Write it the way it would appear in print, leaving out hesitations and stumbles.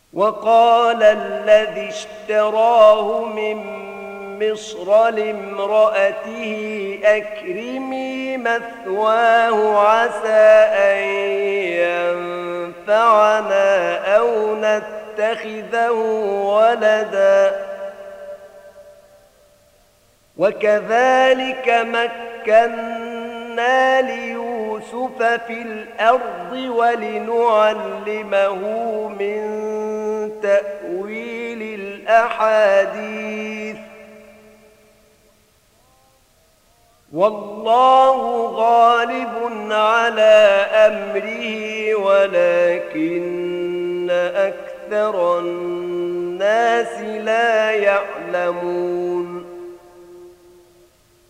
وقال الذي اشتراه من مصر لامرأته أكرمي مثواه عسى أن ينفعنا أو نتخذه ولدا وكذلك مكنا ليوسف في الأرض ولنعلمه من تأويل الأحاديث والله غالب على أمره ولكن أكثر الناس لا يعلمون